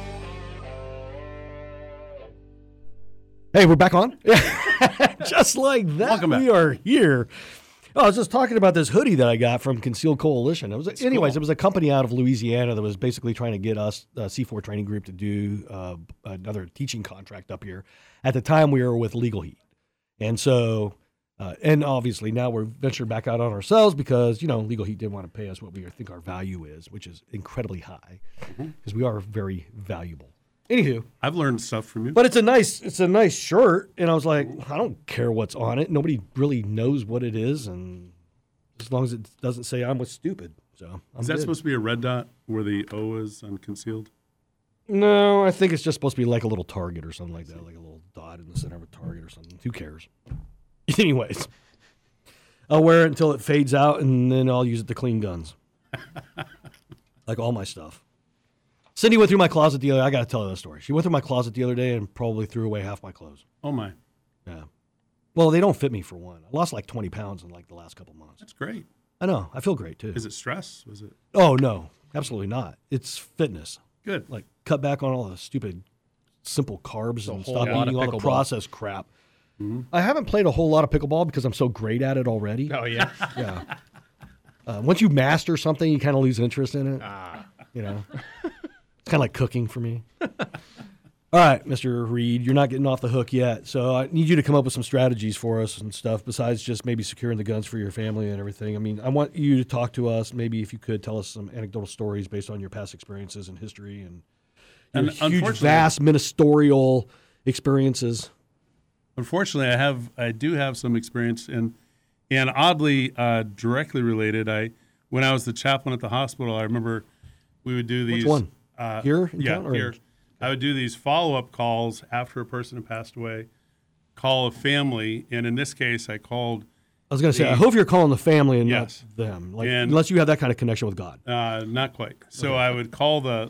Hey, we're back on? Just like that, Welcome back. We are here. Oh, I was just talking about this hoodie that I got from Concealed Coalition. It was, It was a company out of Louisiana that was basically trying to get us, C4 Training Group, to do another teaching contract up here. At the time, we were with Legal Heat. And so... and obviously now we're venturing back out on ourselves because, Legal Heat didn't want to pay us what we think our value is, which is incredibly high because we are very valuable. Anywho, I've learned stuff from you. But it's a nice shirt, and I was like, I don't care what's on it. Nobody really knows what it is, and as long as it doesn't say I'm stupid, so Is that supposed to be a red dot where the O is on concealed? No, I think it's just supposed to be like a little target or something like that, like a little dot in the center of a target or something. Who cares? Anyways, I'll wear it until it fades out, and then I'll use it to clean guns. Like all my stuff. Cindy went through my closet the other day. I got to tell her that story. She went through my closet the other day and probably threw away half my clothes. Oh, my. Yeah. Well, they don't fit me for one. I lost like 20 pounds in like the last couple months. That's great. I know. I feel great, too. Is it stress? Was it? Oh, no. Absolutely not. It's fitness. Good. Like cut back on all the stupid, simple carbs and stop lot eating of all the pickleball. processed crap. Mm-hmm. I haven't played a whole lot of pickleball because I'm so great at it already. Oh, yeah. Yeah. Once you master something, you kind of lose interest in it. You know, it's kind of like cooking for me. All right, Mr. Reed, you're not getting off the hook yet, so I need you to come up with some strategies for us and stuff besides just maybe securing the guns for your family and everything. I mean, I want you to talk to us. Maybe if you could tell us some anecdotal stories based on your past experiences and history and your huge, vast ministerial experiences. Unfortunately, I do have some experience, and oddly directly related. When I was the chaplain at the hospital, I remember we would do these. Which one? Here in yeah, town? Or here. I would do these follow-up calls after a person had passed away, call a family, and in this case, I called. I was going to say, I hope you're calling the family and yes. not them, unless you have that kind of connection with God. Not quite. So I would call the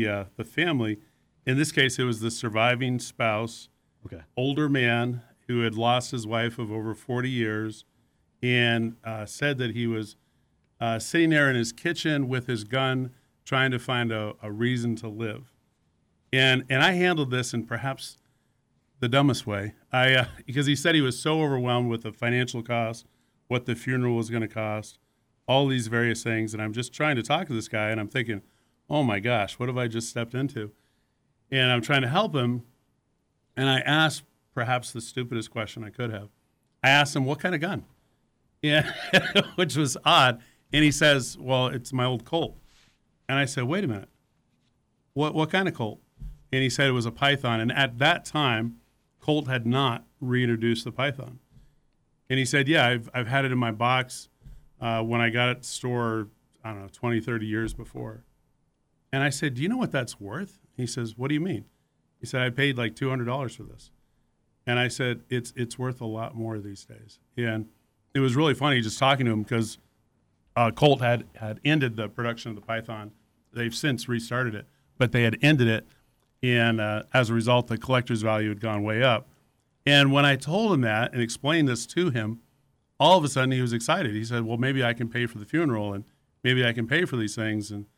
family. In this case, it was the surviving spouse, older man who had lost his wife of over 40 years, and said that he was sitting there in his kitchen with his gun, trying to find a reason to live. And I handled this in perhaps the dumbest way. Because he said he was so overwhelmed with the financial cost, what the funeral was going to cost, all these various things. And I'm just trying to talk to this guy, and I'm thinking, oh my gosh, what have I just stepped into? And I'm trying to help him. And I asked perhaps the stupidest question I could have. I asked him, what kind of gun? Yeah, which was odd. And he says, well, it's my old Colt. And I said, wait a minute. What kind of Colt? And he said it was a Python. And at that time, Colt had not reintroduced the Python. And he said, yeah, I've had it in my box when I got it at the store, I don't know, 20, 30 years before. And I said, do you know what that's worth? He says, what do you mean? He said, I paid like $200 for this. And I said, it's worth a lot more these days. And it was really funny just talking to him because Colt had ended the production of the Python. They've since restarted it, but they had ended it. And as a result, the collector's value had gone way up. And when I told him that and explained this to him, all of a sudden he was excited. He said, well, maybe I can pay for the funeral and maybe I can pay for these things. And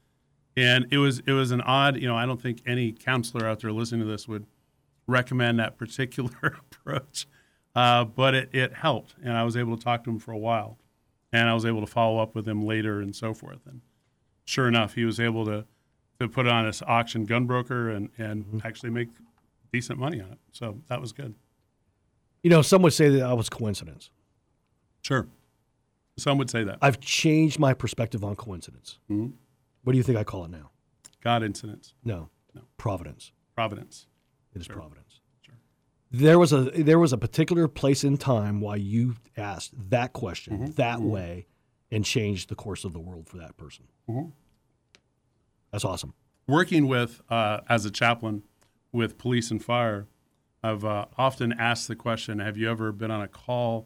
it was an odd, I don't think any counselor out there listening to this would recommend that particular approach. But it helped. And I was able to talk to him for a while. And I was able to follow up with him later and so forth. And sure enough, he was able to put it on this auction gun broker and actually make decent money on it. So that was good. Some would say that was coincidence. Sure. Some would say that. I've changed my perspective on coincidence. Mm-hmm. What do you think I call it now? God incidence. No. Providence. Providence. It is Sure. providence. Sure. There was a particular place in time why you asked that question that way and changed the course of the world for that person. Mm-hmm. That's awesome. Working with, as a chaplain with police and fire, I've often asked the question, have you ever been on a call,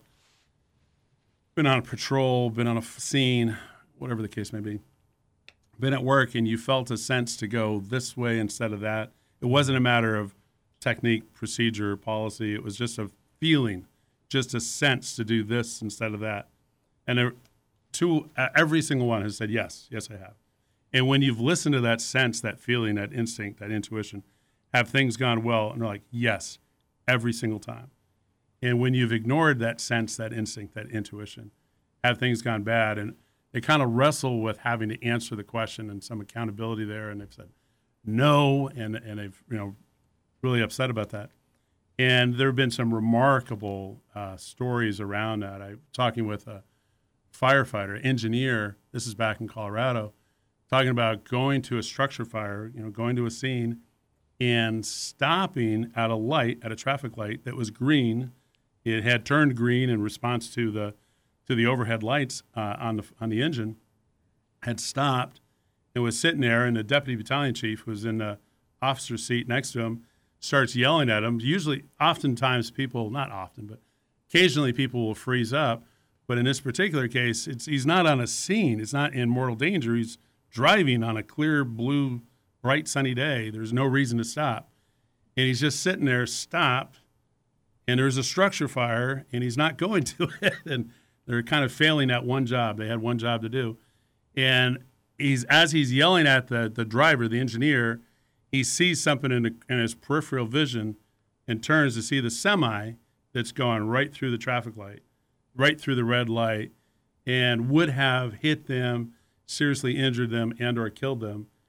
been on a patrol, been on a scene, whatever the case may be, been at work and you felt a sense to go this way instead of that? It wasn't a matter of technique, procedure, policy. It was just a feeling, just a sense to do this instead of that. And every single one has said, yes, I have. And when you've listened to that sense, that feeling, that instinct, that intuition, have things gone well? And they're like, yes, every single time. And when you've ignored that sense, that instinct, that intuition, have things gone bad? And they kind of wrestle with having to answer the question and some accountability there. And they've said no, and they've really upset about that. And there have been some remarkable stories around that. I'm talking with a firefighter, engineer, this is back in Colorado, talking about going to a structure fire, going to a scene and stopping at a light, at a traffic light that was green. It had turned green in response to the overhead lights on the engine, had stopped and was sitting there, and the deputy battalion chief was in the officer's seat next to him, starts yelling at him. Oftentimes people, not often, but occasionally people will freeze up. But in this particular case, he's not on a scene. It's not in mortal danger. He's driving on a clear, blue, bright, sunny day. There's no reason to stop. And he's just sitting there, stopped, and there's a structure fire, and he's not going to it. And they're kind of failing at one job. They had one job to do. And as he's yelling at the driver, the engineer, he sees something in his peripheral vision and turns to see the semi that's going right through the traffic light, right through the red light, and would have hit them, seriously injured them, and or killed them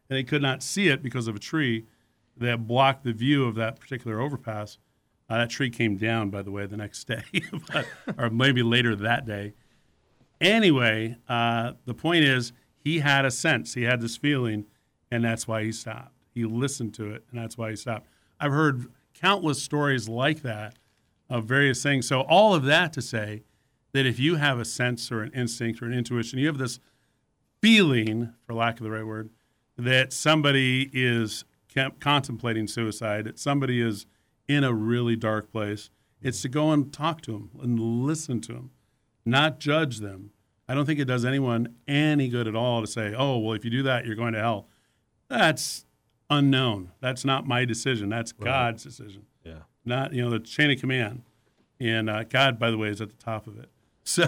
and they could not see it because of a tree that blocked the view of that particular overpass. That tree came down, by the way, the next day, or maybe later that day. Anyway, the point is he had a sense. He had this feeling, and that's why he stopped. He listened to it, and that's why he stopped. I've heard countless stories like that of various things. So all of that to say that if you have a sense or an instinct or an intuition, you have this feeling, for lack of the right word, that somebody is contemplating suicide, that somebody is in a really dark place, it's to go and talk to them and listen to them, not judge them. I don't think it does anyone any good at all to say, oh, well, if you do that, you're going to hell. That's unknown. That's not my decision. That's God's decision. Yeah. Not, the chain of command. And God, by the way, is at the top of it. So,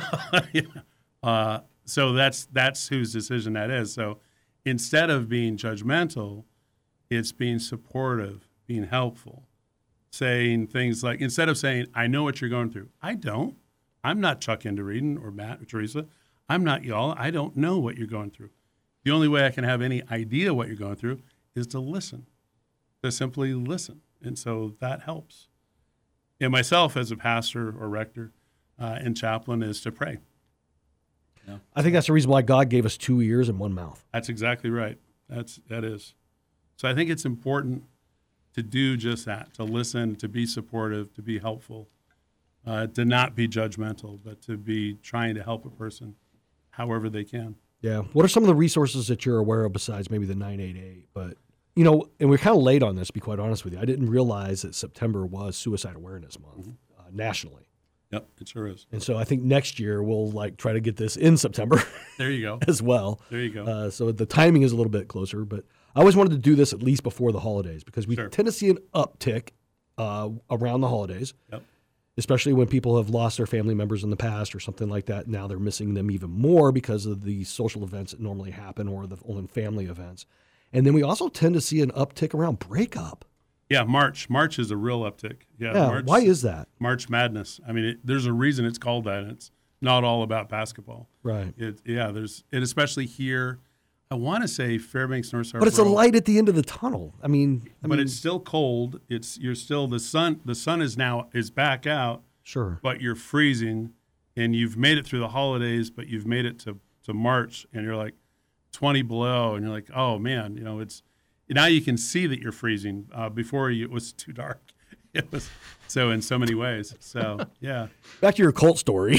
so that's whose decision that is. So instead of being judgmental, it's being supportive, being helpful, saying things like, instead of saying, I know what you're going through. I don't. I'm not Chuck Indereden or Matt or Teresa. I'm not y'all. I don't know what you're going through. The only way I can have any idea what you're going through is to listen, to simply listen. And so that helps. And myself as a pastor or rector and chaplain is to pray. Yeah. I think that's the reason why God gave us 2 ears and 1 mouth. That's exactly right. That is. So I think it's important to do just that, to listen, to be supportive, to be helpful, to not be judgmental, but to be trying to help a person however they can. Yeah. What are some of the resources that you're aware of besides maybe the 988? But, and we're kind of late on this, to be quite honest with you. I didn't realize that September was Suicide Awareness Month nationally. Yep, it sure is. And so I think next year we'll try to get this in September. There you go. As well. There you go. So the timing is a little bit closer, but I always wanted to do this at least before the holidays because we tend to see an uptick around the holidays. Yep. Especially when people have lost their family members in the past or something like that. Now they're missing them even more because of the social events that normally happen or the only family events. And then we also tend to see an uptick around breakup. Yeah, March. March is a real uptick. Yeah, March, why is that? March Madness. I mean, there's a reason it's called that. It's not all about basketball. Right. And especially here, I want to say Fairbanks, North Star. But it's a light at the end of the tunnel. I mean, it's still cold. You're still the sun. The sun is back out. Sure. But you're freezing, and you've made it through the holidays. But you've made it to March, and you're like 20 below, and you're like, oh man, it's now you can see that you're freezing. Before it was too dark. It was so in so many ways. So yeah. Back to your cult story.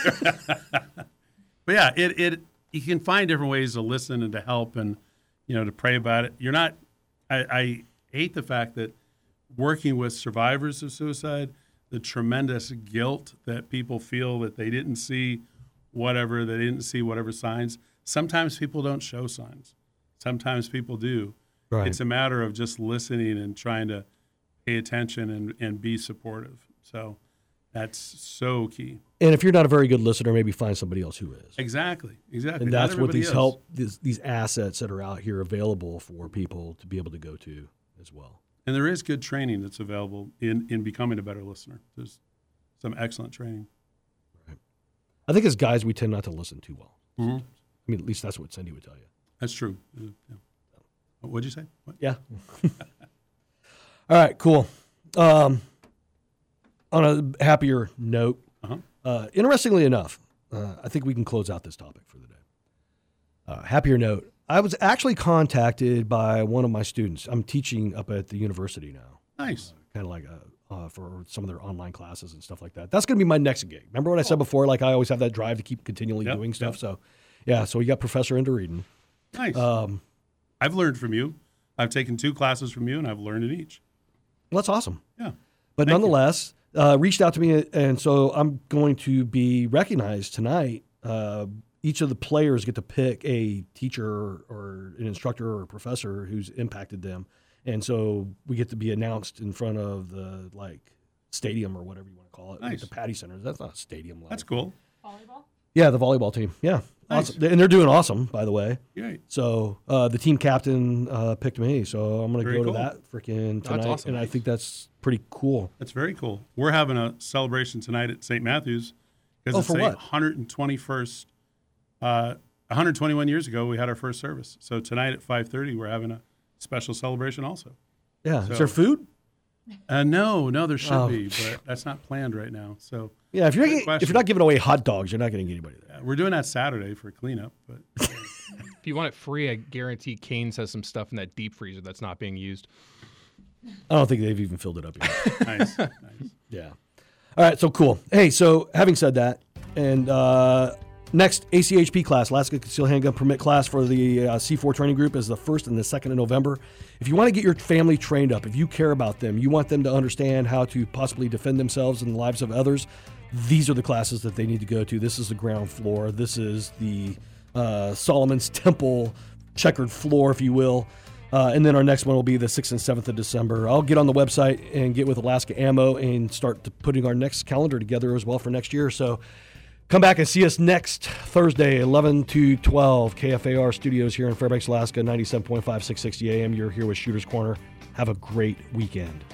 But yeah, you can find different ways to listen and to help and, to pray about it. You're not, I hate the fact that working with survivors of suicide, the tremendous guilt that people feel that they didn't see whatever signs. Sometimes people don't show signs. Sometimes people do. Right. It's a matter of just listening and trying to pay attention and be supportive. So that's so key. And if you're not a very good listener, maybe find somebody else who is. Exactly. And that's what these assets that are out here available for people to be able to go to as well. And there is good training that's available in becoming a better listener. There's some excellent training. Right. I think as guys, we tend not to listen too well. Mm-hmm. I mean, at least that's what Cindy would tell you. That's true. Yeah. What'd you say? What? Yeah. All right, cool. On a happier note, interestingly enough, I think we can close out this topic for the day. Happier note, I was actually contacted by one of my students. I'm teaching up at the university now. Nice. Kind of like for some of their online classes and stuff like that. That's going to be my next gig. Remember what I said before? Like I always have that drive to keep continually doing stuff. So, so we got Professor Indereden. Nice. I've learned from you. I've taken 2 classes from you, and I've learned in each. Well, that's awesome. Yeah. But nonetheless, reached out to me, and so I'm going to be recognized tonight. Each of the players get to pick a teacher or an instructor or a professor who's impacted them. And so we get to be announced in front of the stadium or whatever you want to call it. Nice. The Patty Center. That's not a stadium level. That's cool. Volleyball? Yeah, the volleyball team. Yeah. Nice. Awesome. And they're doing awesome, by the way. Great. So the team captain picked me. So I'm going to go cool. to that freaking tonight. That's awesome. And I think that's pretty cool. That's very cool. We're having a celebration tonight at St. Matthew's because it's for the what? 121st 121 years ago, we had our first service. So tonight at 5:30, we're having a special celebration also. Yeah. So, Is there food? No, there should Oh. be, but that's not planned right now. So Yeah, if you're Good question. not giving away hot dogs, you're not getting anybody there. We're doing that Saturday for cleanup, but If you want it free, I guarantee Cane's has some stuff in that deep freezer that's not being used. I don't think they've even filled it up yet. nice. Yeah. All right, so cool. Hey, so having said that, and next ACHP class, Alaska Concealed Handgun Permit class for the C4 training group is the 1st and the 2nd of November. If you want to get your family trained up, if you care about them, you want them to understand how to possibly defend themselves and the lives of others, these are the classes that they need to go to. This is the ground floor. This is the Solomon's Temple checkered floor, if you will. And then our next one will be the 6th and 7th of December. I'll get on the website and get with Alaska Ammo and start putting our next calendar together as well for next year. So come back and see us next Thursday, 11 to 12, KFAR Studios here in Fairbanks, Alaska, 97.5, 660 AM. You're here with Shooter's Corner. Have a great weekend.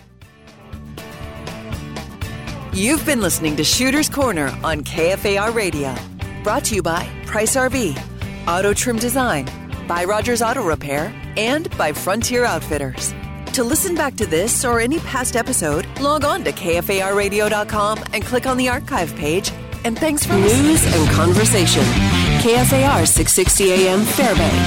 You've been listening to Shooter's Corner on KFAR Radio. Brought to you by Price RV, Auto Trim Design, by Rogers Auto Repair, and by Frontier Outfitters. To listen back to this or any past episode, log on to KFARradio.com and click on the archive page. And thanks for news and conversation. KFAR 660 AM Fairbanks.